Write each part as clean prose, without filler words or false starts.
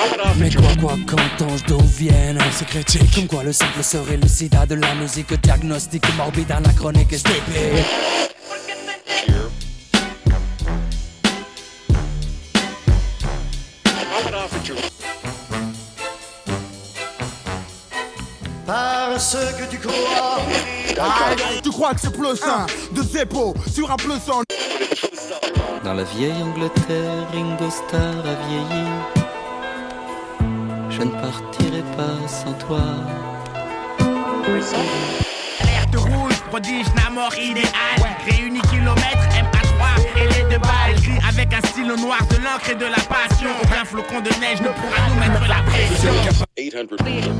Mais quoi qu'entends-je d'où viennent ces critiques? Comme quoi le simple serait le sida de la musique. Diagnostic morbide, anachronique et stupide. Parce que tu crois. Tu crois que c'est plus sain de Zeppo sur un plus sain. Dans la vieille Angleterre, Ringo Starr a vieilli. Je ne partirai pas sans toi. Alerte rouge, prodige, Namor idéal. Réunis kilomètres, MA3 et les deux balles. Écrit avec un stylo noir, de l'encre et de la passion. Aucun flocon de neige ne pourra nous mettre la pression. 800.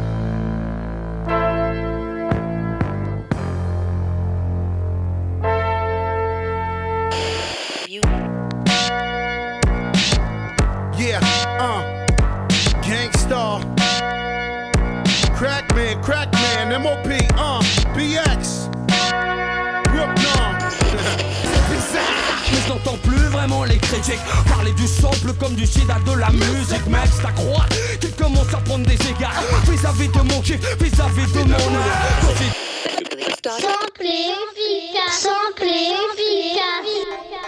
Yeah, Gangstar, Crackman, MOP, BX, Brooklyn. Mais je n'entends plus vraiment les critiques parler du sample comme du sida de la musique. Mec, c'est à croire qu'il commence à prendre des égards vis-à-vis de mon kiff, vis-à-vis de mon art. Sample efficace, sample efficace.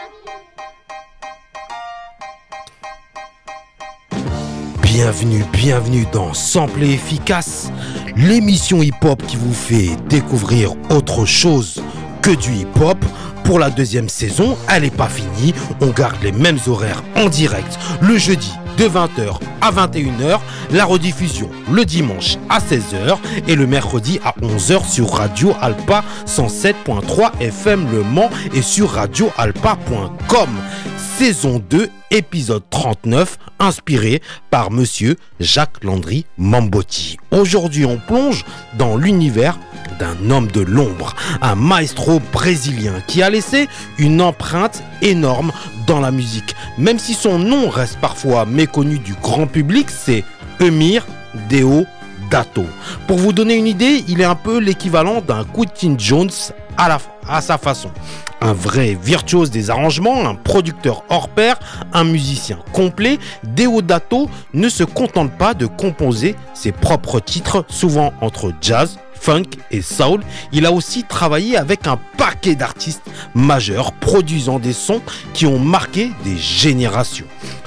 Bienvenue dans Sample et Efficace, l'émission hip-hop qui vous fait découvrir autre chose que du hip-hop. Pour la deuxième saison, elle n'est pas finie, on garde les mêmes horaires en direct le jeudi de 20h à 21h, la rediffusion le dimanche à 16h et le mercredi à 11h sur Radio Alpa 107.3 FM Le Mans et sur radioalpa.com. Saison 2, épisode 39, inspiré par monsieur Jacques Landry Mambotti. Aujourd'hui, on plonge dans l'univers d'un homme de l'ombre, un maestro brésilien qui a laissé une empreinte énorme dans la musique. Même si son nom reste parfois méconnu du grand public, c'est Emir Deodato. Pour vous donner une idée, il est un peu l'équivalent d'un Quincy Jones à sa façon. Un vrai virtuose des arrangements, un producteur hors pair, un musicien complet, Deodato ne se contente pas de composer ses propres titres, souvent entre jazz, funk et soul. Il a aussi travaillé avec un paquet d'artistes majeurs, produisant des sons qui ont marqué des générations.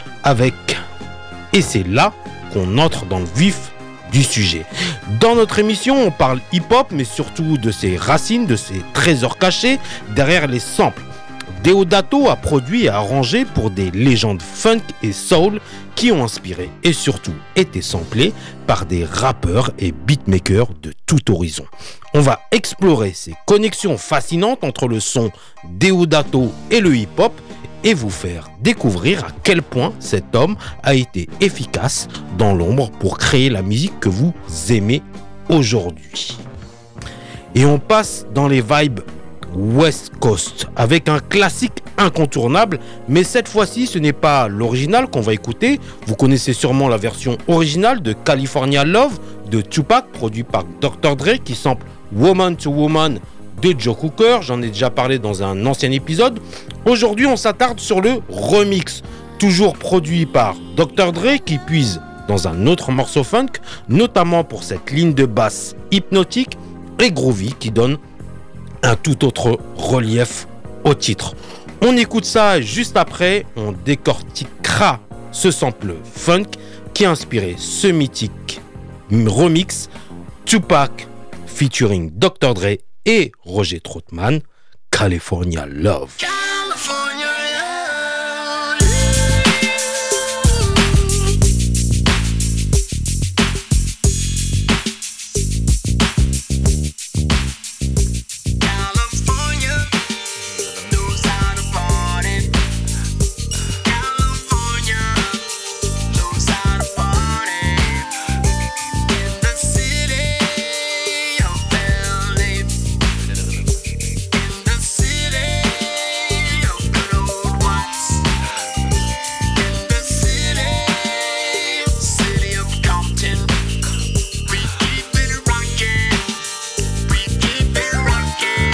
Et c'est là qu'on entre dans le vif du sujet. Dans notre émission, on parle hip-hop, mais surtout de ses racines, de ses trésors cachés derrière les samples. Deodato a produit et arrangé pour des légendes funk et soul qui ont inspiré et surtout été samplés par des rappeurs et beatmakers de tout horizon. On va explorer ces connexions fascinantes entre le son Deodato et le hip-hop et vous faire découvrir à quel point cet homme a été efficace dans l'ombre pour créer la musique que vous aimez aujourd'hui. Et on passe dans les vibes West Coast avec un classique incontournable, mais cette fois-ci ce n'est pas l'original qu'on va écouter. Vous connaissez sûrement la version originale de California Love de Tupac, produit par Dr. Dre, qui sample Woman to Woman de Joe Cooker. J'en ai déjà parlé dans un ancien épisode. Aujourd'hui on s'attarde sur le remix, toujours produit par Dr. Dre, qui puise dans un autre morceau funk, notamment pour cette ligne de basse hypnotique et groovy qui donne un tout autre relief au titre. On écoute ça juste après, on décortiquera ce sample funk qui a inspiré ce mythique remix Tupac featuring Dr. Dre et Roger Troutman, California Love.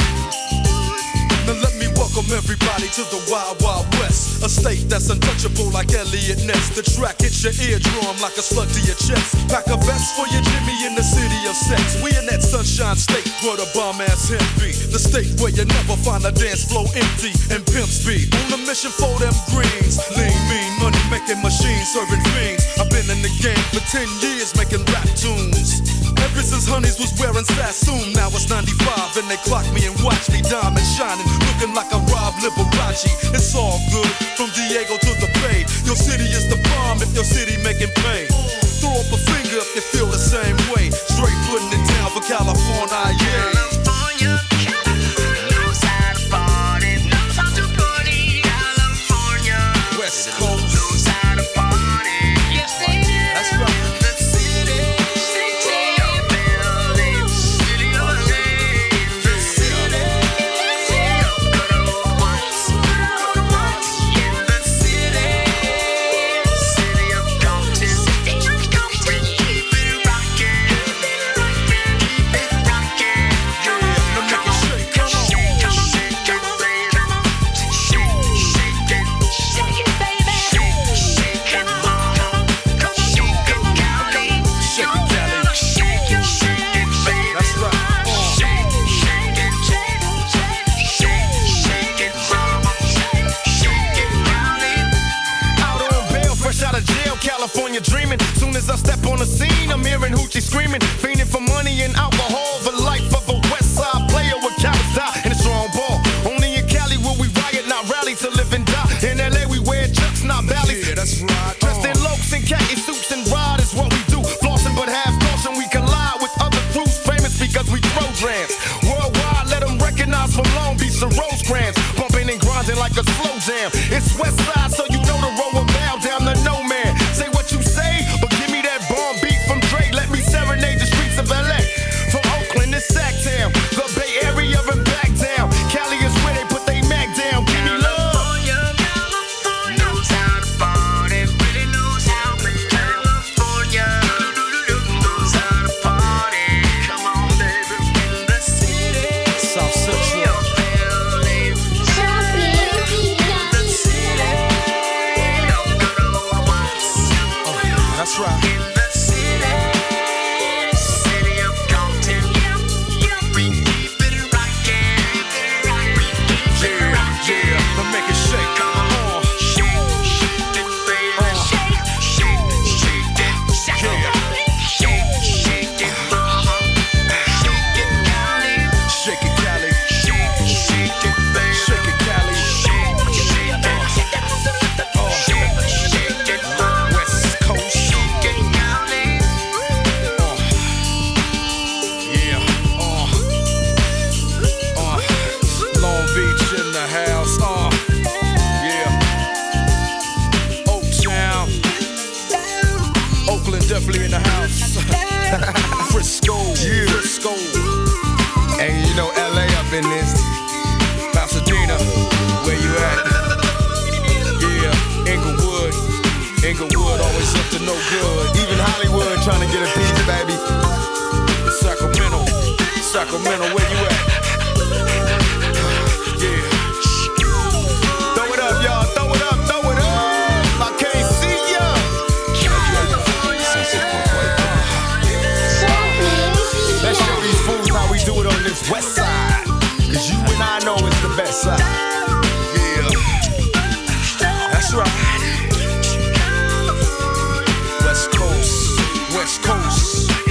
To the wild, wild west, a state that's untouchable like Elliot Ness. The track hits your eardrum like a slug to your chest. Pack a vest for your Jimmy in the city of sex. We in that sunshine state where the bomb ass hemp be. The state where you never find a dance floor empty and pimp speed. On a mission for them greens. Lean, mean, money making machines serving fiends. I've been in the game for 10 years making rap tunes. Ever since Honeys was wearing Sassoon, now it's 95 and they clock me and watch me diamond shining, looking like a Rob Liberace. It's all good from Diego to the Bay. Your city is the bomb if your city making pay. Throw up a finger if you feel the same way. Straight putting it down for California, yeah. West Coast. California dreaming. Soon as I step on the scene, I'm hearing hoochie screaming, fiending for money and alcohol. The life of a West Side player with cowards die and a strong ball. Only in Cali will we riot, not rally to live and die. In LA we wear chucks, not valleys. Yeah, that's right. Dressed in lokes and khaki suits and ride is what we do. Flossing but half caution, we collide with other crews famous because we throw drams. Worldwide, let them recognize from Long Beach to Rosecrans. Bumping and grinding like a slow jam. It's West Side, so you know the road will bow down to no man. Say what you say, but give me that bomb beat from Dre. Let me serenade the streets of LA. From Oakland to Sacktown, the Bay Area and back down. Cali is where they put they mag down. Give me love. South Central. That's right. In the city of Compton, we keep it rockin'. Yeah, but make it shake. Shake it, baby. Shake it. Shake it, mama. Shake it, Cali. Shake it, Cali. Shake it, baby. Shake it, Cali. Shake it, mama. West Coast. Shake it, Cali. Yeah. Long Beach in the house. Yeah. Oaktown. Oakland definitely in the house. Frisco. Yeah. Frisco. And you know LA up in this. Pasadena. Where you at? Yeah. Inglewood. Inglewood always up to no good. Even Hollywood trying to get a piece, baby. Sacramento. Sacramento, where you at? Yeah. Throw it up, y'all. Throw it up. Throw it up. I can't see ya. Let's show these fools how we do it on this west side. Cause you and I know it's the best side. Yeah. That's right. West Coast. West Coast.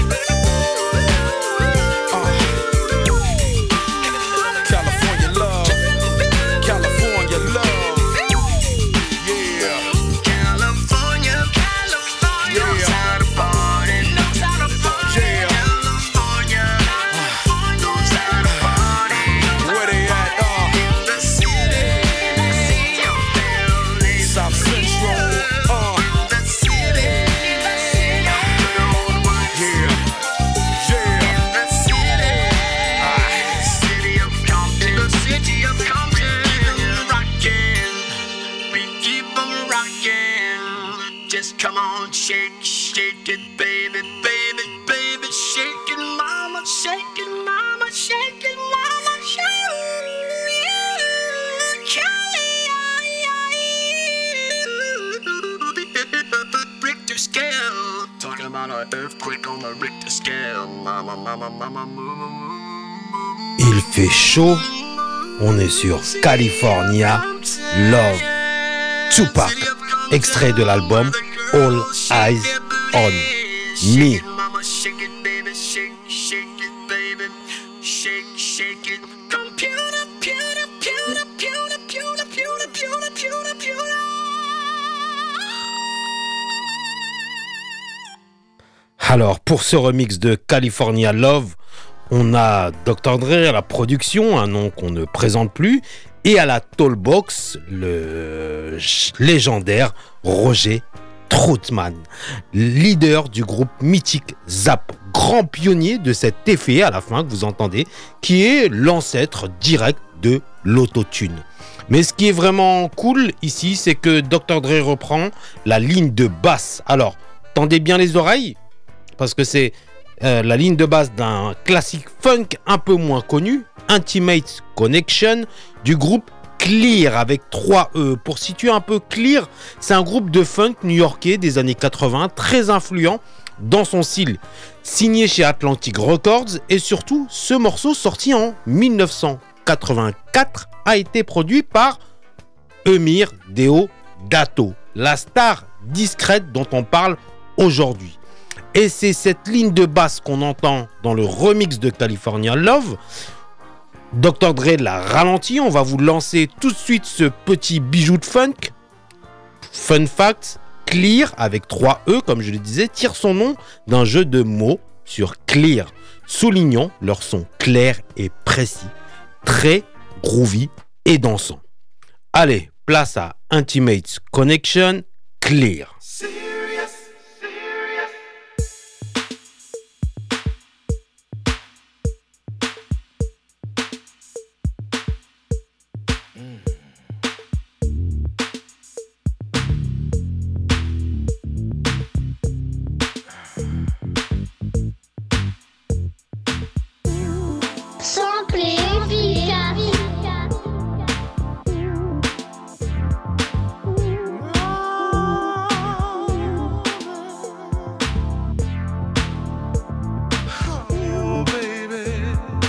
California love. California love. Yeah. California knows how to party. Knows how to party. Yeah. California knows how to party. Where they at? In the city. South Central. In the city. Yeah. Yeah. In the city. City of Compton. The city of Compton. Rockin'. We keep 'em rockin'. Just come on, shake it, baby, baby, baby. Shake it, mama, shake it, mama, shake it, mama, shake it. Cali, Talking about an earthquake on the Richter scale. Mama, mama, mama, Il fait chaud, on est sur California Love. Tupac, extrait de l'album All Eyes on Me. Shake it, baby, shake, shake it, baby, shake, shake it. Computer, pewter, pewter, pewter, pewter, pewter, pewter, pewter, pewter. Alors, pour ce remix de California Love, on a Dr. Dre à la production, un nom qu'on ne présente plus, et à la Tollbox, le légendaire Roger Troutman, leader du groupe mythique Zap, grand pionnier de cet effet à la fin que vous entendez, qui est l'ancêtre direct de l'autotune. Mais ce qui est vraiment cool ici, c'est que Dr. Dre reprend la ligne de basse. Alors, tendez bien les oreilles, parce que c'est la ligne de basse d'un classique funk un peu moins connu, Intimate Connection, du groupe Clear avec 3 E. Pour situer un peu Clear, c'est un groupe de funk new-yorkais des années 80, très influent dans son style, signé chez Atlantic Records, et surtout ce morceau sorti en 1984 a été produit par Emir Deodato, la star discrète dont on parle aujourd'hui. Et c'est cette ligne de basse qu'on entend dans le remix de California Love. Dr. Dre l'a ralenti, on va vous lancer tout de suite ce petit bijou de funk. Fun fact, Clear, avec 3 E comme je le disais, tire son nom d'un jeu de mots sur Clear, soulignant leur son clair et précis, très groovy et dansant. Allez, place à Intimate Connection, Clear. Simple et efficace. Oh, baby.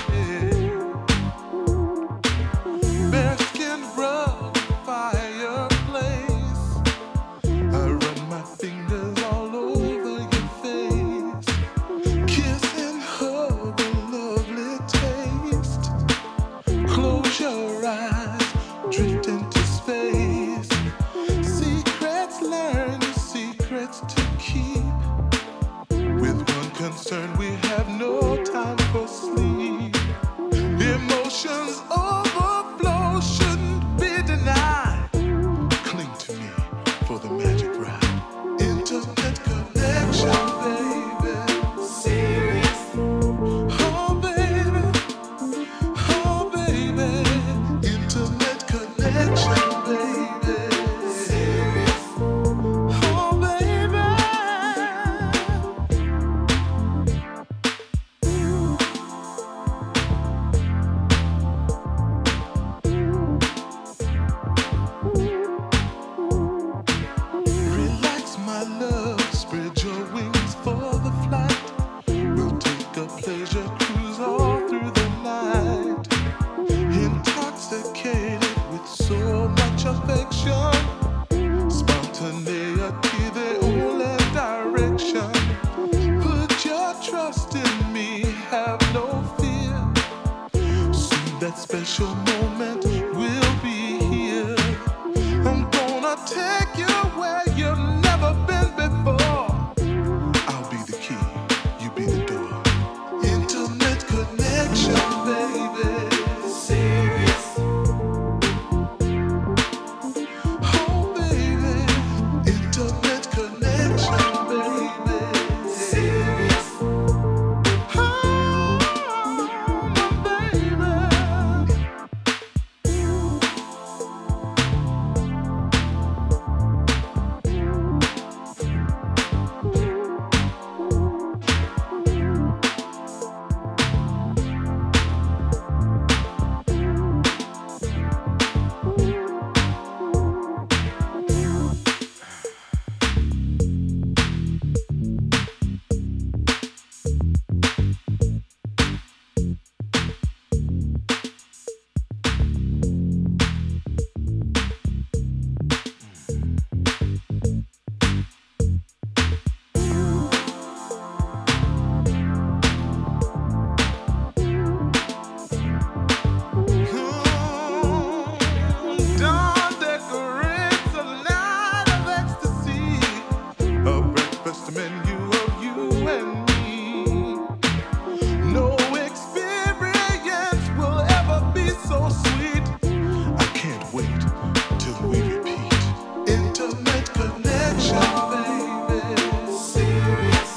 Bearskin rug, fireplace. I run my fingers all over your face. Kiss and hug, a lovely taste. Close your eyes, drift into space. Secrets learned, secrets to keep. With one concern, we have no time for sleep. Emotions overflow, shouldn't be denied. Cling to me for the magic ride. Intimate connection, baby. Serious. Oh, baby. Oh, baby. Intimate connection, baby. Serious. Oh, baby. Relax, my love, spread your wings for the flight. We'll take a pleasure cruise all through the night. Intoxicated with so much affection, spontaneity, the only direction. Put your trust in me, have no fear. Soon that special moment will be here. I'm gonna take you where you've never been before. I'll be the key, you be the door. Intimate connection, baby. Serious. Oh, baby. Intimate connection, baby. Serious. Oh, my baby. the menu of you and me. No experience will ever be so sweet. I can't wait till we repeat. Intimate connection, baby. Serious.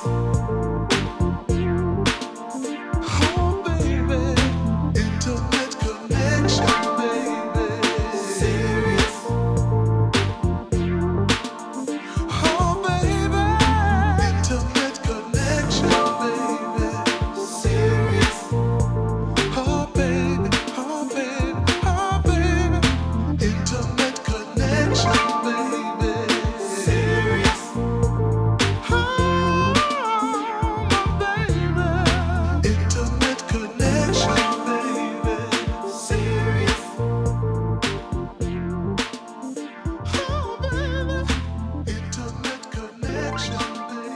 Oh, baby. Intimate connection, baby. Serious. Oh, baby. Intimate connection, baby. Serious. Oh, baby. Oh, baby. Oh, baby. Intimate connection, baby. Serious. Oh, my baby. Intimate connection, baby. Serious. Oh, baby. Intimate connection,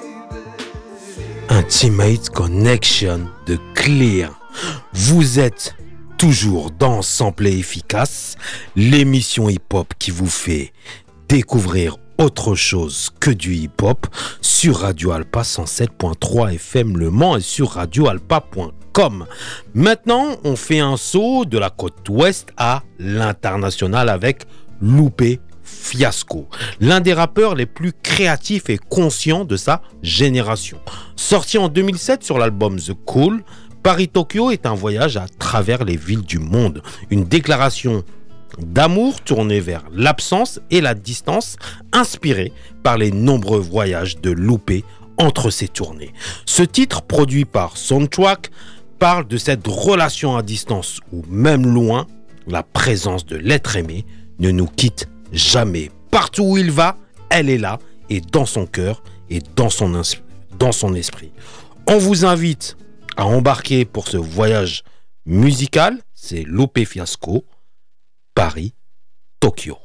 baby. Intimate Connection de Clear. Vous êtes toujours dans Samplé Efficace, l'émission hip-hop qui vous fait découvrir autre chose que du hip-hop sur Radio Alpa 107.3 FM Le Mans et sur radioalpa.com. Maintenant, on fait un saut de la côte ouest à l'international avec Lupe Fiasco, l'un des rappeurs les plus créatifs et conscients de sa génération. Sorti en 2007 sur l'album The Cool, Paris-Tokyo est un voyage à travers les villes du monde, une déclaration d'amour tournée vers l'absence et la distance, inspirée par les nombreux voyages de Lupe entre ses tournées. Ce titre, produit par Soundtrack, parle de cette relation à distance où, même loin, la présence de l'être aimé ne nous quitte jamais. Partout où il va, elle est là, et dans son cœur et dans son esprit. On vous invite à embarquer pour ce voyage musical. C'est Lupe Fiasco, Paris, Tokyo.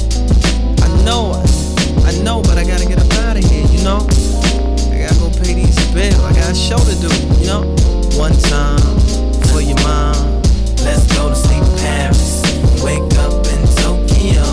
I know, but I gotta get up out of here, you know. I gotta go pay these bills, I got a show to do, you know. One time for your mom, let's go to sleep in Paris, wake up in Tokyo,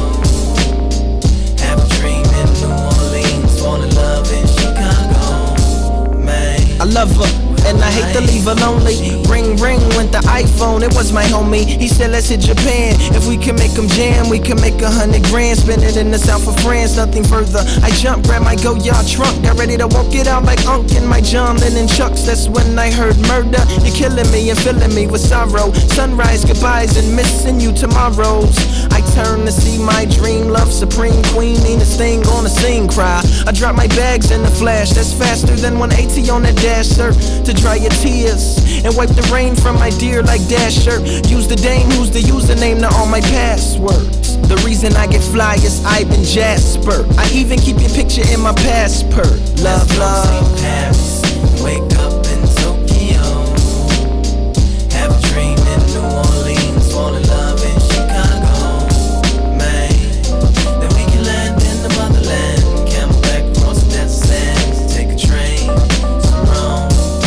have a dream in New Orleans, fall in love in Chicago, man. I love her. And I hate to leave her lonely. Ring, ring went the iPhone, it was my homie. He said let's hit Japan. If we can make them jam, we can make 100 grand. Spend it in the south of France, nothing further. I jumped, grabbed my go-yard trunk, got ready to walk it out like Unc in my John Lennon chucks. That's when I heard murder. You're killing me and filling me with sorrow. Sunrise, goodbyes, and missing you tomorrows. I turn to see my dream, love supreme queen. Ain't this thing gonna sing, cry. I drop my bags in the flash, that's faster than 180 on that dasher. To dry your tears and wipe the rain from my dear like Dasher. Use the Dame, who's the username to all my passwords. The reason I get fly is Ivan Jasper. I even keep your picture in my passport. Love, love. Paris, wake up in Tokyo, have a dream in New Orleans, fall in love in Chicago, man. Then we can land in the motherland, Camelback across the desert sands, take a train to Rome.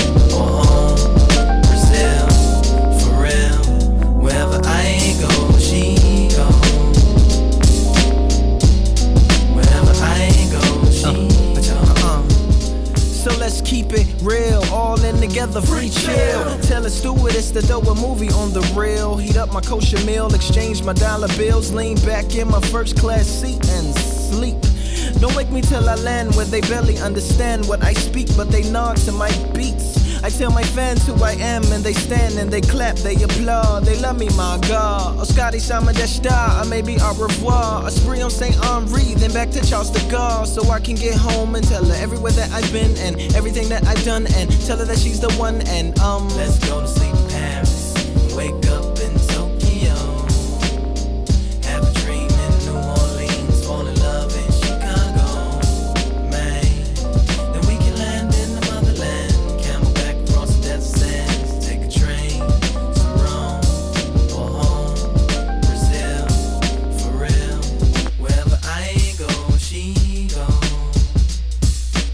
Let's keep it real, all in together, free chill. Tell a stewardess to throw a movie on the reel. Heat up my kosher meal, exchange my dollar bills, lean back in my first class seat and sleep. Don't wake me till I land where they barely understand what I speak, but they nod to my beats. I tell my fans who I am and they stand and they clap, they applaud, they love me, my God. Oscari Sama Deshta, or maybe au revoir. A spree on St. Henri, then back to Charles de Gaulle, so I can get home and tell her everywhere that I've been and everything that I've done, and tell her that she's the one. And let's go to sleep in Paris, wake up in Tokyo, have a dream in New Orleans, fall in love in Chicago, man. Then we can land in the motherland, Camelback across the desert sands, take a train to Rome or home, Brazil, for real. Wherever I go, she go.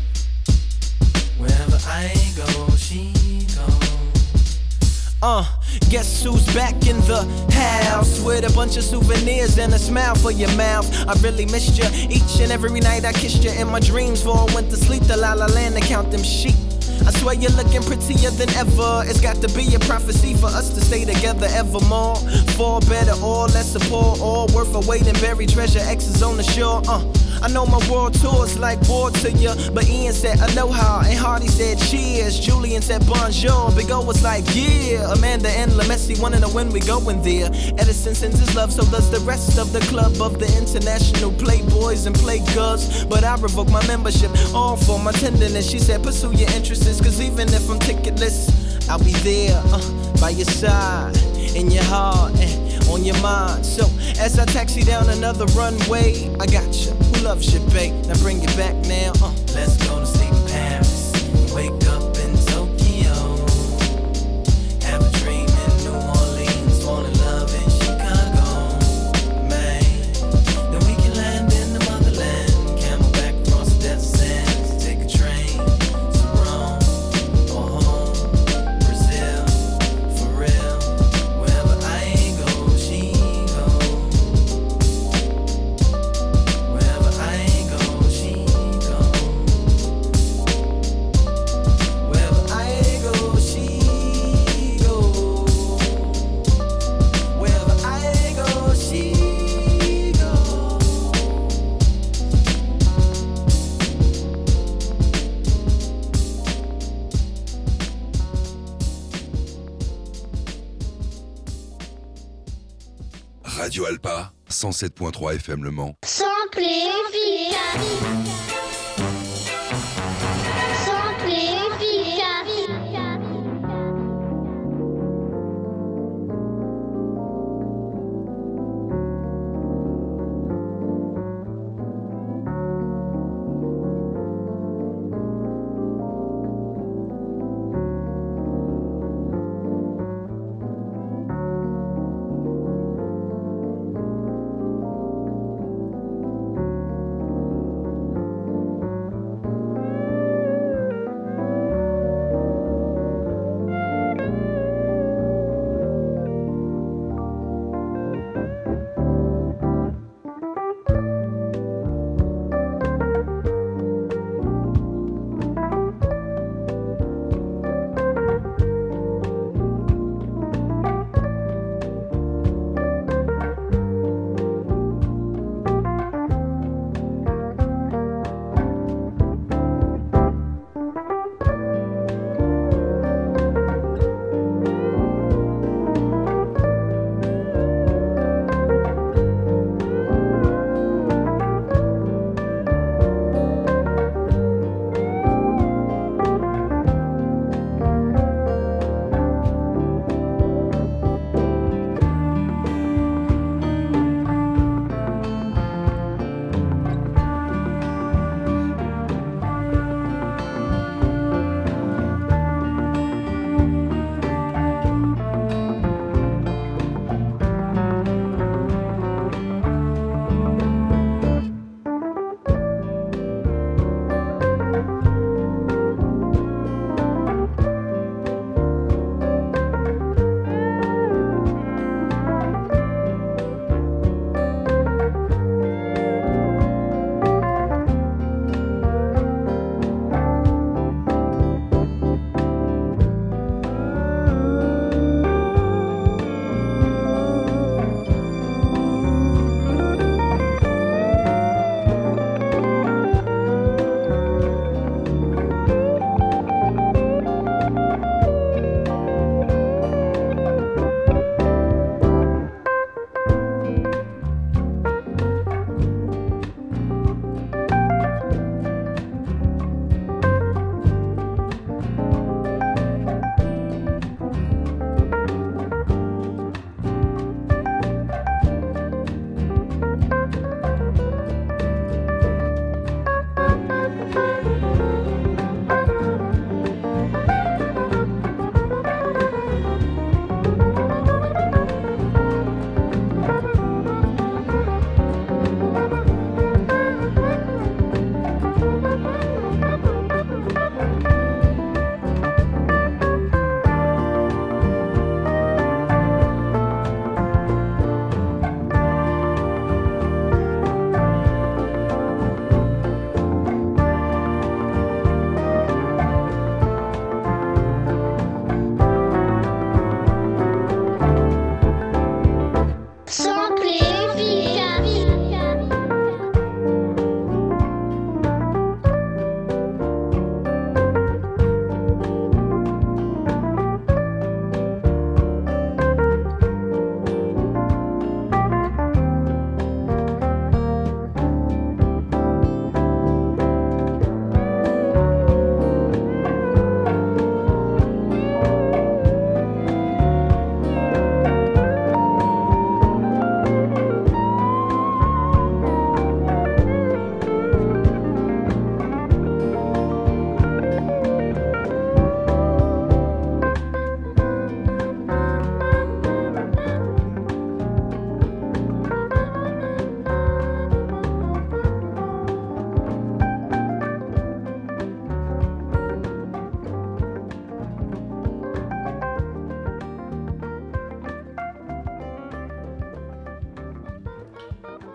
Wherever I go, she go. Guess who's back in the house with a bunch of souvenirs and a smile for your mouth. I really missed you each and every night. I kissed you in my dreams before I went to sleep. The La La Land to count them sheep. I swear you're looking prettier than ever. It's got to be a prophecy for us to stay together evermore. For better or less support, all worth a wait and buried treasure. X is on the shore. I know my world tour's like war to you, but Ian said aloha and Hardy said cheers. Julian said bonjour. Big O was like yeah. Amanda and LaMessi wanna know when we going there. Edison sends his love, so does the rest of the club of the international playboys and playgirls. But I revoke my membership, all for my tenderness. She said pursue your interests, cause even if I'm ticketless, I'll be there by your side, in your heart and on your mind. So as I taxi down another runway, I got you. Who loves you, babe? Now bring it back now. Let's go to sleep in Paris and wake up in Tokyo. Have a dream in New Orleans, fall in love in Chicago, man. Then we can land in the motherland, camelback across the desert sands, take a train to Rome or home, Brazil, for real. Wherever I go, she go. Wherever I go, she go. Wherever I go, she go. Wherever I go, she go. Radio Alpa, 107.3 FM Le Mans. Sample efficace. Sample efficace.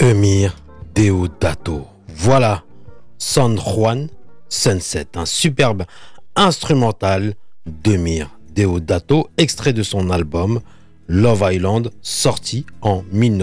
Emir Deodato. Voilà, San Juan Sunset, un superbe instrumental d'Emir Deodato, extrait de son album Love Island, sorti en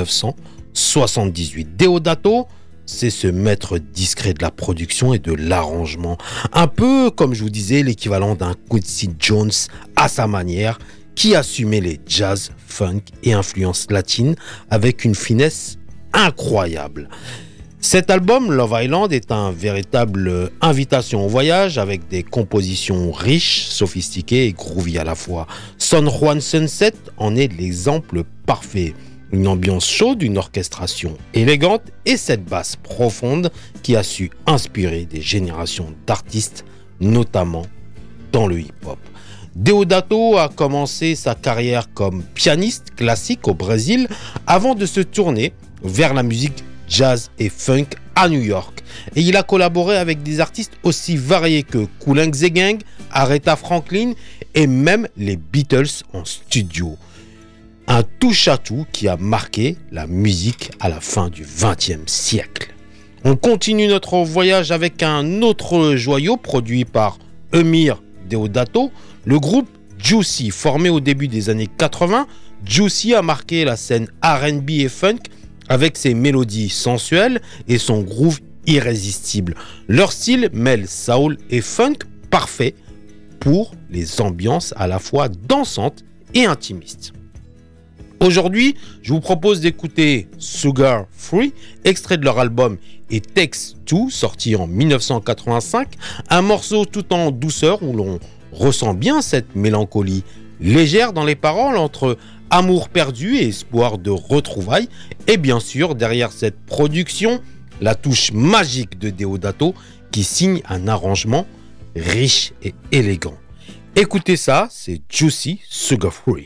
1978. Deodato, c'est ce maître discret de la production et de l'arrangement. Un peu, comme je vous disais, l'équivalent d'un Quincy Jones à sa manière, qui assumait les jazz, funk et influences latines avec une finesse incroyable. Cet album, Love Island, est un véritable invitation au voyage avec des compositions riches, sophistiquées et groovy à la fois. San Juan Sunset en est l'exemple parfait. Une ambiance chaude, une orchestration élégante et cette basse profonde qui a su inspirer des générations d'artistes, notamment dans le hip-hop. Deodato a commencé sa carrière comme pianiste classique au Brésil avant de se tourner vers la musique jazz et funk à New York. Et il a collaboré avec des artistes aussi variés que Kool and the Gang, Aretha Franklin et même les Beatles en studio. Un touche-à-tout qui a marqué la musique à la fin du XXe siècle. On continue notre voyage avec un autre joyau produit par Emir Deodato, le groupe Juicy. Formé au début des années 80, Juicy a marqué la scène R&B et funk avec ses mélodies sensuelles et son groove irrésistible. Leur style mêle soul et funk, parfait pour les ambiances à la fois dansantes et intimistes. Aujourd'hui, je vous propose d'écouter Sugar Free, extrait de leur album It Takes Two, sorti en 1985, un morceau tout en douceur où l'on ressent bien cette mélancolie légère dans les paroles entre amour perdu et espoir de retrouvailles. Et bien sûr, derrière cette production, la touche magique de Deodato qui signe un arrangement riche et élégant. Écoutez ça, c'est Juicy Sugar Free.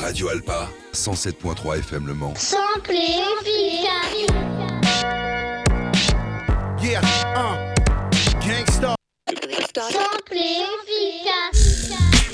Radio Alpa, 107.3 FM Le Mans. Sample efficace. Yeah, gangsta. Sample efficace.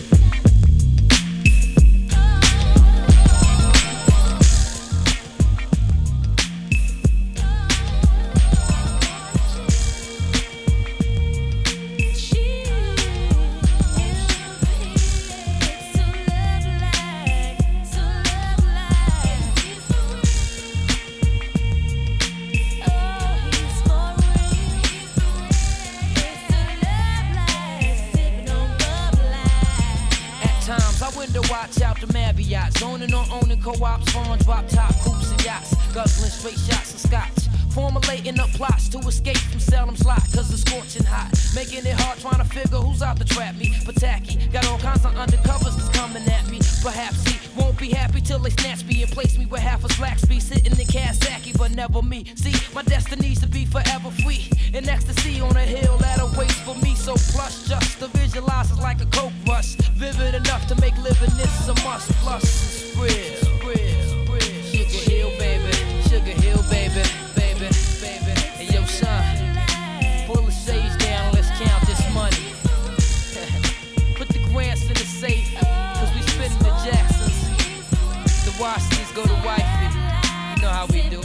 Watch out the Marriott, zoning on owning co-ops, foreign drop top coops and yachts, guzzling straight shots of scotch, formulating up plots to escape from Salem's lot, cause it's scorching hot, making it hard trying to figure who's out to trap me, but tacky, got all kinds of undercovers that's coming at me, perhaps he won't be happy till they snatch me and place me with half a slack speed, sitting in Kawasaki, but never me, see, my destiny's to be forever free, in ecstasy on a hill that awaits for me, so plush, just to visualize is like a coke rush, vivid enough to make living this a must, plus it's real, real, real. Sugar Hill, baby, Sugar Hill, baby, baby, baby. Hey, yo, son, pull the sage down, let's count this money. Put the grants in the safe, cause we spitting the Jacksons. The Washingtons go to wifey, you know how we do.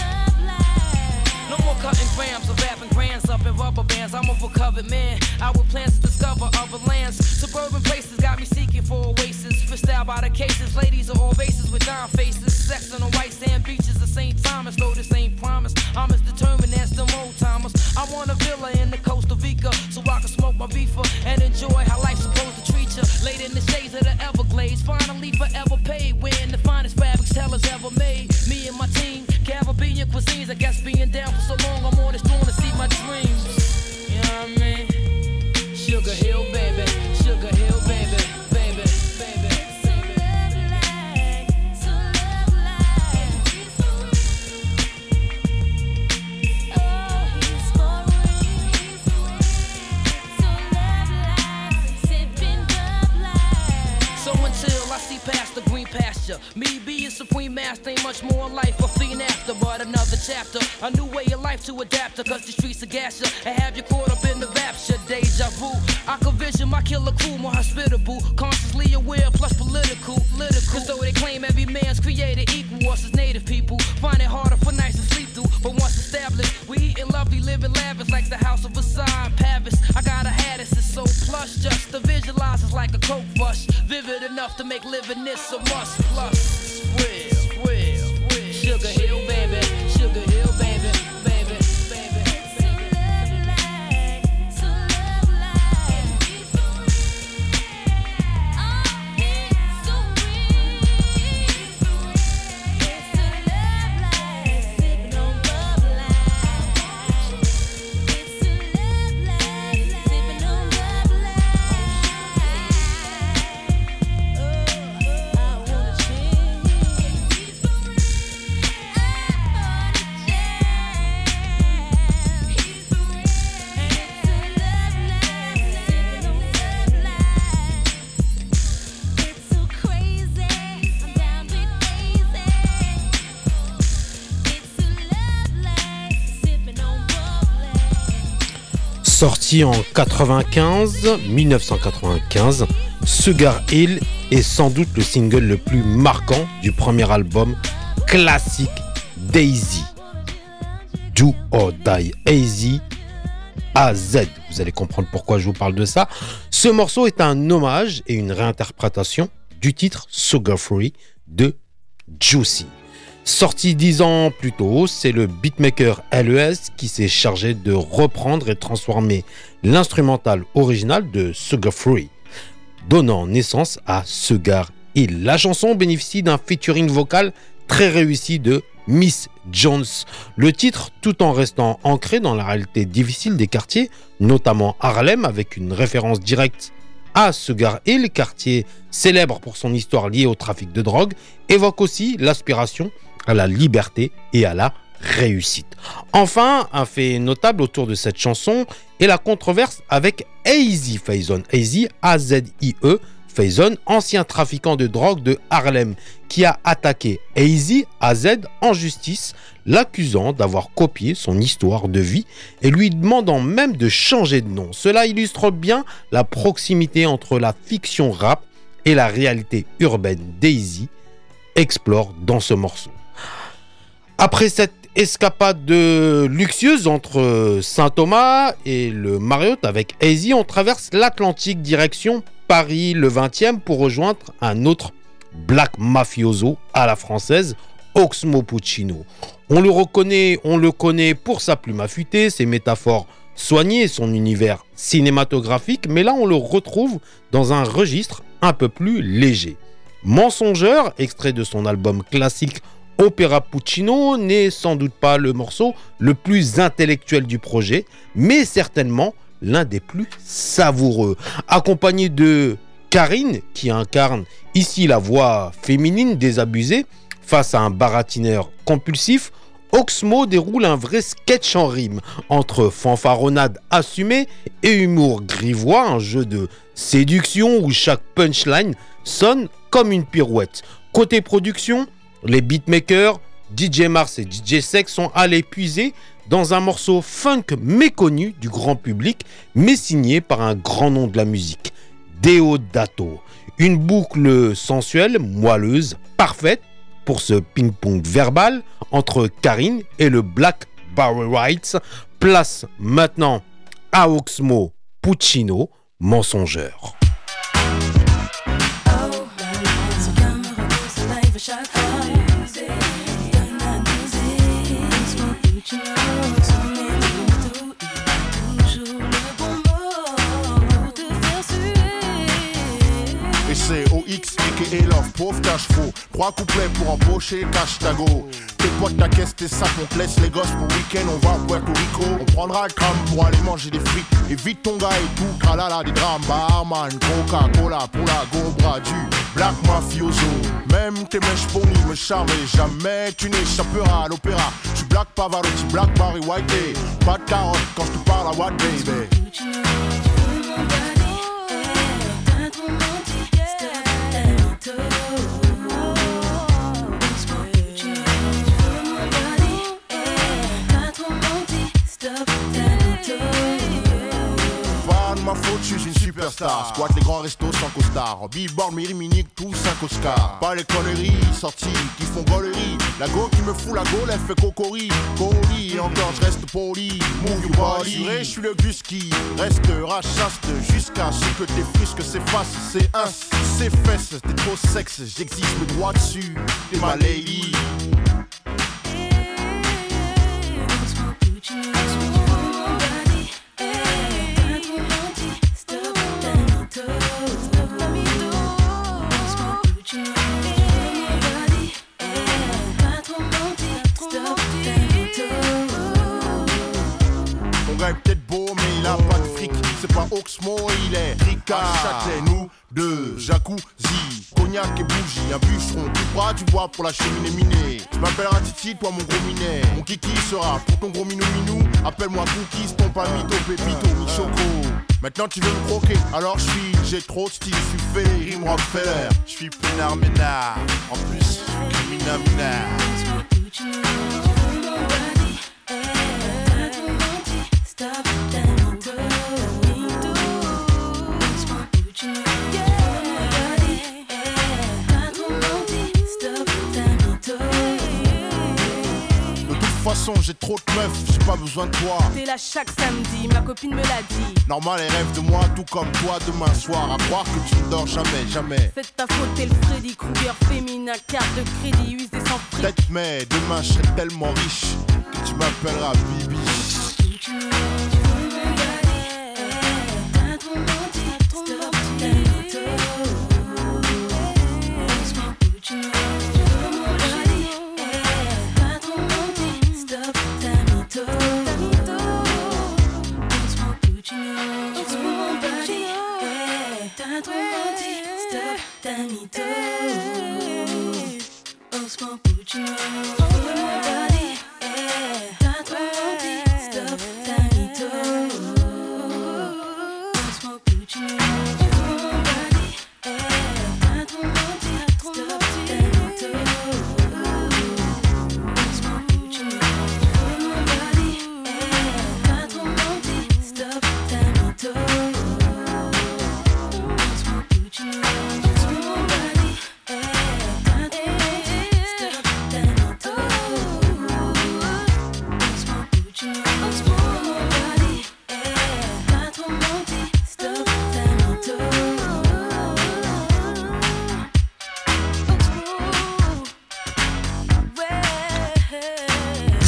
No more cutting grams or wrapping grands up in rubber bands. I'm a recovered man. Our plans to discover other lands. Suburban places got me seeking for oasis. Fished out by the cases. Ladies are all races with dime faces. Sex on the white sand beaches of St. Thomas. Though this ain't promise. I'm as determined as them old timers. I want a villa in the Costa Rica so I can smoke my reefer and enjoy how life's supposed to treat you. Laid in the shades of the Everglades. Finally forever paid. Wearing the finest fabrics tellers ever made. Me and my team. Caribbean cuisines. I guess being down for so long, I'm on this throne to see my dreams. You know what I mean? Sugar Hill, baby. Sugar Hill, baby. Baby, baby. So until I see past the green pasture, me being supreme master ain't much more in life. A fiend after, but another chapter. A new way of life to adapt to, cause the streets are gas ya and have you caught up in the rapture. Deja vu. I could vision my killer crew more hospitable, consciously aware plus political. Cause though they claim every man's created equal, us as native people find it harder for nights to sleep through. But once established, we eating lovely, living lavish like the House of Versailles in Paris. I got a Haddis, it's so plush, just to visualize it's like a coke rush, vivid enough to make living this a must. Plus, it's real, real, real. Sugar Hill, baby, Sugar Hill, baby, baby, baby. Sorti en 1995, Sugar Hill est sans doute le single le plus marquant du premier album classique d'Eazy. Do or Die Eazy à Z. Vous allez comprendre pourquoi je vous parle de ça. Ce morceau est un hommage et une réinterprétation du titre Sugar Free de Juicy. Sorti 10 ans plus tôt, c'est le beatmaker LES qui s'est chargé de reprendre et transformer l'instrumental original de Sugar Free, donnant naissance à Sugar Hill. La chanson bénéficie d'un featuring vocal très réussi de Miss Jones. Le titre, tout en restant ancré dans la réalité difficile des quartiers, notamment Harlem, avec une référence directe à Sugar Hill, quartier célèbre pour son histoire liée au trafic de drogue, évoque aussi l'aspiration à la liberté et à la réussite. Enfin, un fait notable autour de cette chanson est la controverse avec Eazy Faison, Eazy, A-Z-I-E, Faison, ancien trafiquant de drogue de Harlem, qui a attaqué AZ en justice, l'accusant d'avoir copié son histoire de vie et lui demandant même de changer de nom. Cela illustre bien la proximité entre la fiction rap et la réalité urbaine d'AZ explore dans ce morceau. Après cette escapade luxueuse entre Saint-Thomas et le Marriott avec AZ, on traverse l'Atlantique direction Paris le 20e pour rejoindre un autre black mafioso à la française, Oxmo Puccino. On le connaît pour sa plume affûtée, ses métaphores soignées et son univers cinématographique, mais là on le retrouve dans un registre un peu plus léger. Mensongeur, extrait de son album classique Opéra Puccino, n'est sans doute pas le morceau le plus intellectuel du projet, mais certainement l'un des plus savoureux. Accompagné de Karine, qui incarne ici la voix féminine désabusée, face à un baratineur compulsif, Oxmo déroule un vrai sketch en rime, entre fanfaronnade assumée et humour grivois, un jeu de séduction où chaque punchline sonne comme une pirouette. Côté production, les beatmakers, DJ Mars et DJ Sek sont allés puiser dans un morceau funk méconnu du grand public, mais signé par un grand nom de la musique, Deodato. Une boucle sensuelle, moelleuse, parfaite pour ce ping-pong verbal entre Karine et le Black Barrel Rights. Place maintenant à Oxmo Puccino, Mensongeur. Et c'est OX aka Love, pauvre cache faux. 3 couplets pour empocher, cache ta go. Tes potes, ta caisse, tes sacs, on te laisse les gosses pour week-end. On va à Puerto Rico, on prendra le tram pour aller manger des frites. Évite ton gars et tout, kralala, des drames. Barman, Coca-Cola pour la gobra du Black Mafioso. Même tes mèches ponies me charment jamais. Tu n'échapperas à l'opéra. Tu Black Pavarotti, Black Barry White. Pas de carotte quand je te parle à what baby. Ma faute, je suis une superstar. Squatte les grands restos sans costard. Billboard, Miriminique, tous 5 Oscars. Pas les conneries sorties qui font gaulerie. La go qui me fout la gaule, elle fait cocori. Cori, et encore je reste poli. Move your body. Je suis le gus qui restera chaste jusqu'à ce que tes frisques s'effacent. C'est un, c'est fesses, t'es trop sexe. J'existe le droit dessus. T'es ma lady. Peut-être beau mais il a pas de fric. C'est pas Oxmo, il est Ricard. Châtelet, nous deux, jacuzzi, cognac et bougie. Un bûcheron, tu bras du bois pour la cheminée minée. Tu m'appelleras Titi, toi mon gros minet. Mon kiki sera pour ton gros minou. Appelle-moi Cookies, ton pas mytho, pépito, mi-choco. Maintenant tu veux me croquer, alors j'ai trop de style. Je suis fait rime Rockefeller. Je suis pénard ménard. En plus, je suis criminel minard. Stop, de toute façon, j'ai trop de meufs, j'ai pas besoin de toi. T'es là chaque samedi, ma copine me l'a dit. Normal, elle rêve de moi, tout comme toi demain soir. À croire que tu ne dors jamais, jamais. C'est ta faute, t'es le Freddy Krueger féminin, carte de crédit usée sans prix. Peut-être, mais demain je serai tellement riche que tu m'appelleras Bibi. Oxmo Puccino,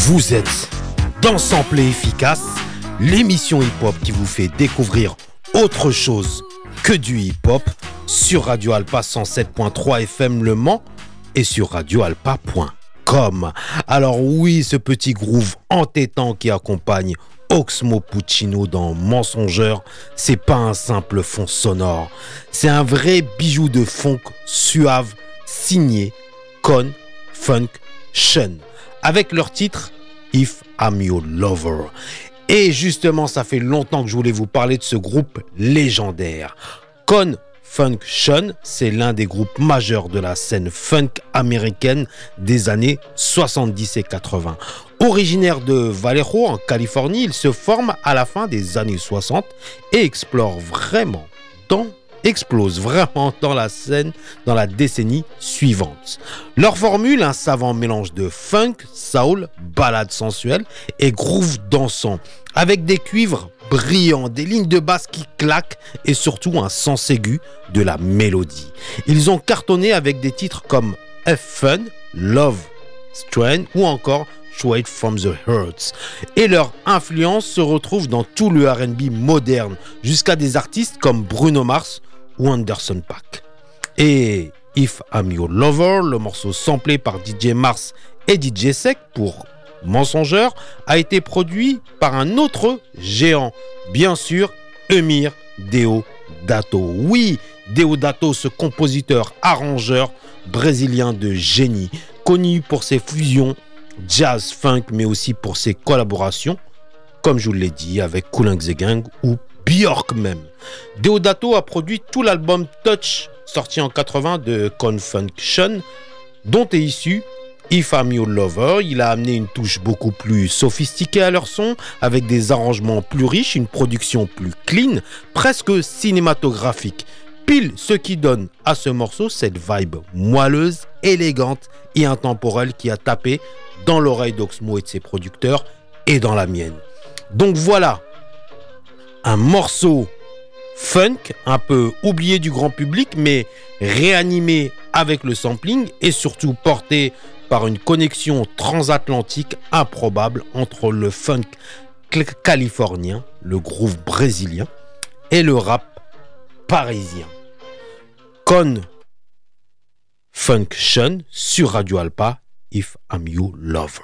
Vous êtes dans Samplé Efficace, l'émission hip-hop qui vous fait découvrir autre chose que du hip-hop sur Radio Alpa 107.3 FM Le Mans et sur radioalpa.com. Alors oui, ce petit groove entêtant qui accompagne Oxmo Puccino dans Mensongeur, c'est pas un simple fond sonore, c'est un vrai bijou de funk suave signé Con Funk Shun avec leur titre If I'm Your Lover. Et justement, ça fait longtemps que je voulais vous parler de ce groupe légendaire. Con Funk Shun, c'est l'un des groupes majeurs de la scène funk américaine des années 70 et 80. Originaire de Vallejo en Californie, il se forme à la fin des années 60 et explose vraiment dans la scène dans la décennie suivante. Leur formule, un savant mélange de funk, soul, ballade sensuelle et groove dansant, avec des cuivres brillants, des lignes de basse qui claquent et surtout un sens aigu de la mélodie. Ils ont cartonné avec des titres comme Have Fun, Love, Strain ou encore Straight from the Heart. Et leur influence se retrouve dans tout le R&B moderne, jusqu'à des artistes comme Bruno Mars ou Anderson .Paak. Et If I'm Your Lover, le morceau samplé par DJ Mars et DJ Sec pour Mensongeur, a été produit par un autre géant, bien sûr Emir Deodato. Oui, Deodato, ce compositeur arrangeur brésilien de génie, connu pour ses fusions jazz, funk, mais aussi pour ses collaborations, comme je vous l'ai dit, avec Kool and the Gang ou Björk même. Deodato a produit tout l'album Touch, sorti en 80 de Con Funk Shun, dont est issu If I'm Your Lover. Il a amené une touche beaucoup plus sophistiquée à leur son, avec des arrangements plus riches, une production plus clean, presque cinématographique. Pile ce qui donne à ce morceau cette vibe moelleuse, élégante et intemporelle qui a tapé dans l'oreille d'Oxmo et de ses producteurs et dans la mienne. Donc voilà, un morceau funk, un peu oublié du grand public, mais réanimé avec le sampling et surtout porté par une connexion transatlantique improbable entre le funk californien, le groove brésilien et le rap parisien. Con Funk Shun sur Radio Alpa, If I'm Your Lover.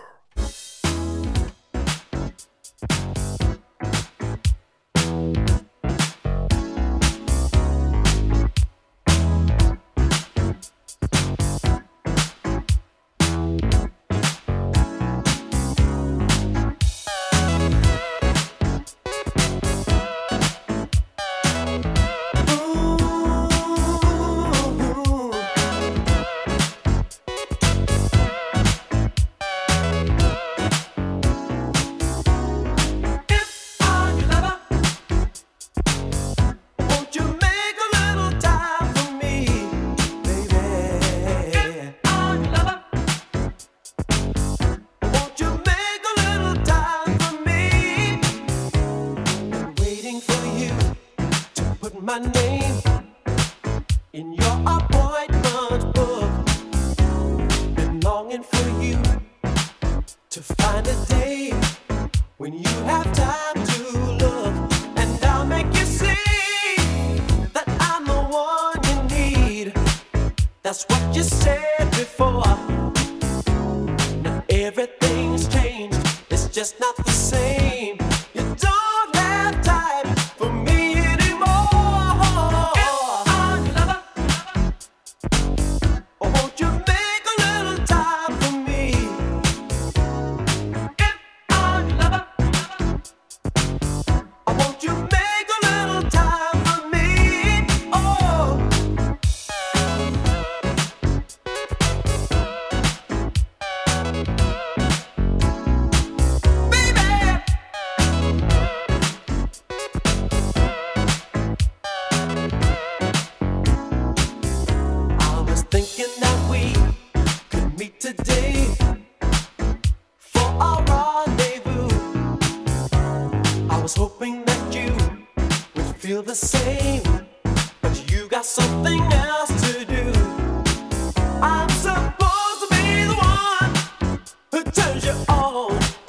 The same, but you got something else to do. I'm supposed to be the one who turns you on.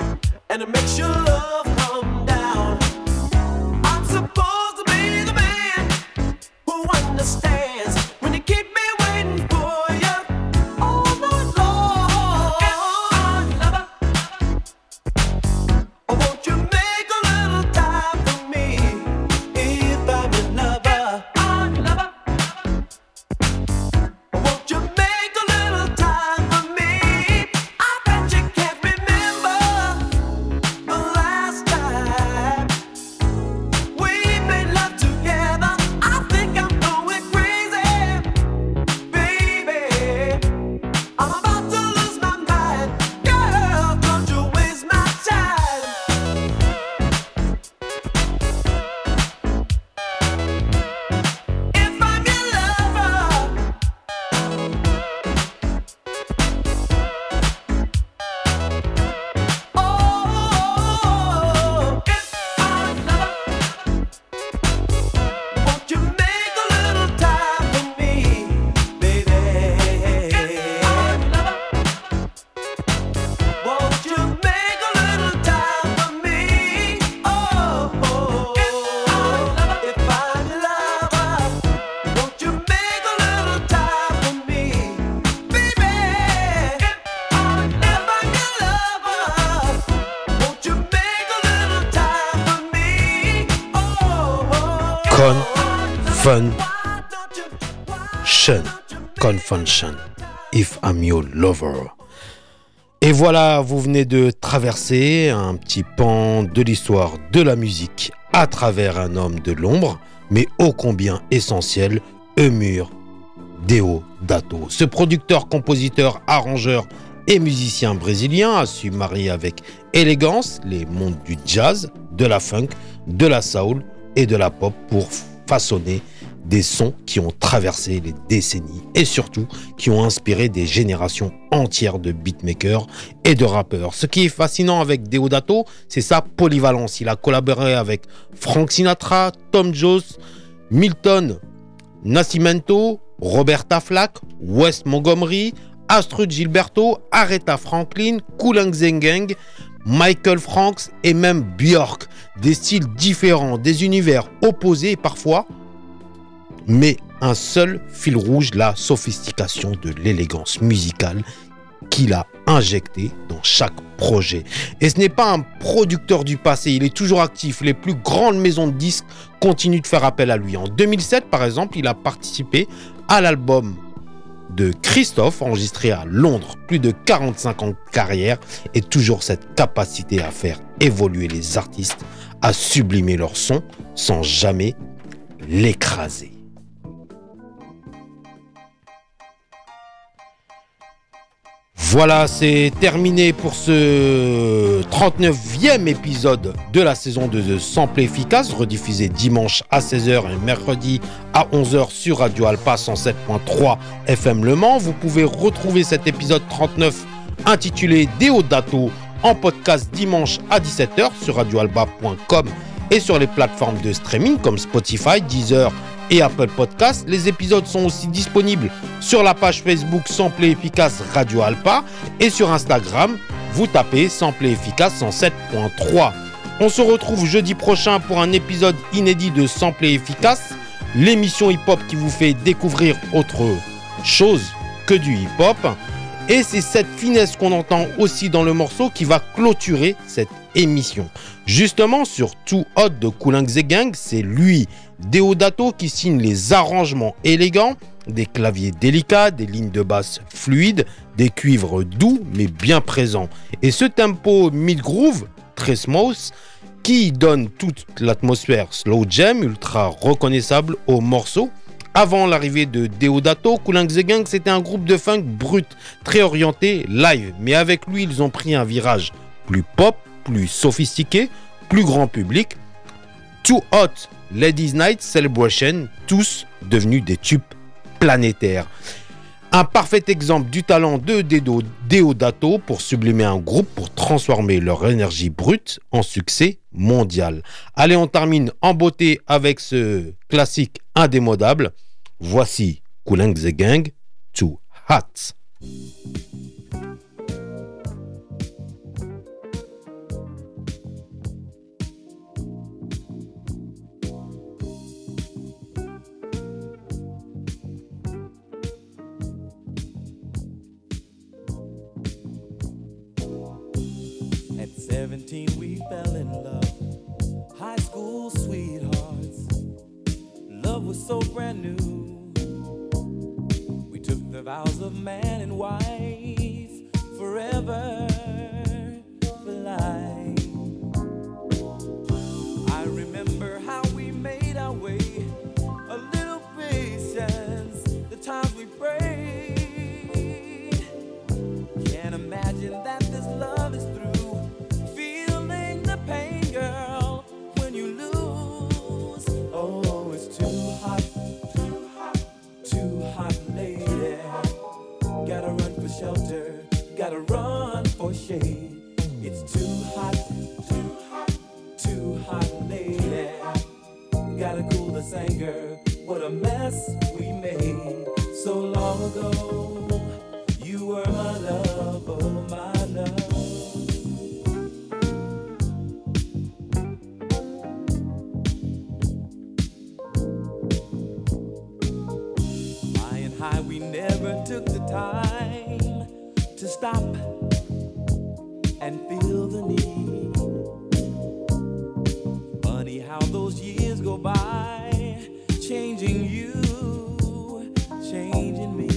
makes your love come down. I'm supposed to be the man who understands when you keep me waiting for you all night long. Lover, won't you make a little time for me if I'm your lover? Lover, won't you make a little time for me? I bet you can't remember the last time we made love together. I think I'm going crazy, baby. I'm about to lose my mind. Girl, don't you waste my time. If I'm your lover, oh, if I'm lover, won't you make a little time for me, baby? If I'm lover, won't you make a little time for me? Oh, if I'm your lover, won't you make a little time for me, baby? If I'm your lover, won't you make a little time for me? Confunction, If I'm Your Lover. Et voilà, vous venez de traverser un petit pan de l'histoire de la musique à travers un homme de l'ombre, mais ô combien essentiel, Eumir Deodato. Ce producteur, compositeur, arrangeur et musicien brésilien a su marier avec élégance les mondes du jazz, de la funk, de la soul et de la pop pour façonner des sons qui ont traversé les décennies et surtout qui ont inspiré des générations entières de beatmakers et de rappeurs. Ce qui est fascinant avec Deodato, c'est sa polyvalence. Il a collaboré avec Frank Sinatra, Tom Jones, Milton Nascimento, Roberta Flack, Wes Montgomery, Astrud Gilberto, Aretha Franklin, Kool and the Gang, Michael Franks et même Björk. Des styles différents, des univers opposés parfois, mais un seul fil rouge, la sophistication de l'élégance musicale qu'il a injecté dans chaque projet. Et ce n'est pas un producteur du passé, il est toujours actif. Les plus grandes maisons de disques continuent de faire appel à lui. En 2007, par exemple, il a participé à l'album de Christophe, enregistré à Londres. Plus de 45 ans de carrière et toujours cette capacité à faire évoluer les artistes, à sublimer leur son sans jamais l'écraser. Voilà, c'est terminé pour ce 39e épisode de la saison 2 de Sample Efficace, rediffusé dimanche à 16h et mercredi à 11h sur Radio Alpa 107.3 FM Le Mans. Vous pouvez retrouver cet épisode 39 intitulé Deodato en podcast dimanche à 17h sur radioalba.com et sur les plateformes de streaming comme Spotify, Deezer et Apple Podcasts. Les épisodes sont aussi disponibles sur la page Facebook Sample Efficace Radio Alpa et sur Instagram, vous tapez Sample Efficace 107.3. On se retrouve jeudi prochain pour un épisode inédit de Sample Efficace, l'émission hip-hop qui vous fait découvrir autre chose que du hip-hop. Et c'est cette finesse qu'on entend aussi dans le morceau qui va clôturer cette émission. Justement, sur Too Hot de Kool and the Gang, c'est lui, Deodato, qui signe les arrangements élégants, des claviers délicats, des lignes de basse fluides, des cuivres doux mais bien présents. Et ce tempo mid-groove, très smooth, qui donne toute l'atmosphère slow jam ultra reconnaissable au morceau. Avant l'arrivée de Deodato, Kool and the Gang, c'était un groupe de funk brut, très orienté live. Mais avec lui, ils ont pris un virage plus pop, plus sophistiqué, plus grand public. Too Hot, Ladies Night, Celebration, tous devenus des tubes planétaires. Un parfait exemple du talent de Deodato pour sublimer un groupe, pour transformer leur énergie brute en succès mondial. Allez, on termine en beauté avec ce classique indémodable. Voici Kool and the Gang, Too Hot. 17 we fell in love. High school sweethearts. Love was so brand new. We took the vows of man and wife forever for life. I remember how we made our way. A little patience, the times we prayed. Can't imagine that this love is through. Feeling the pain, girl, when you lose. Oh, it's too hot, too hot, too hot, lady. Gotta run for shelter, gotta run for shade. It's too hot, too hot, too hot, lady. Gotta cool this anger. What a mess we made so long ago. You were my love, oh my love. High and high, we never took the time to stop and feel the need. Funny how those years go by, changing you, changing me.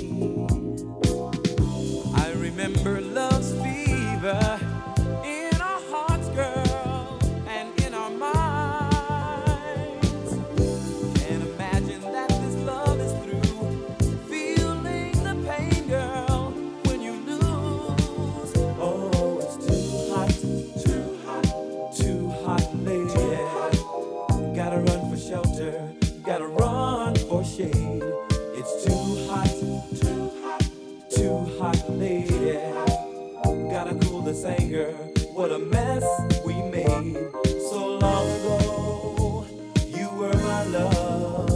I remember love's fever in our hearts, girl, and in our minds. Can't imagine that this love is through. Feeling the pain, girl, when you lose. Oh, it's too hot, too hot, too hot, lady. Gotta run for shelter, gotta run for shade. It's too hot, too hot, too hot, lady. Gotta cool this anger. What a mess we made so long ago. You were my love.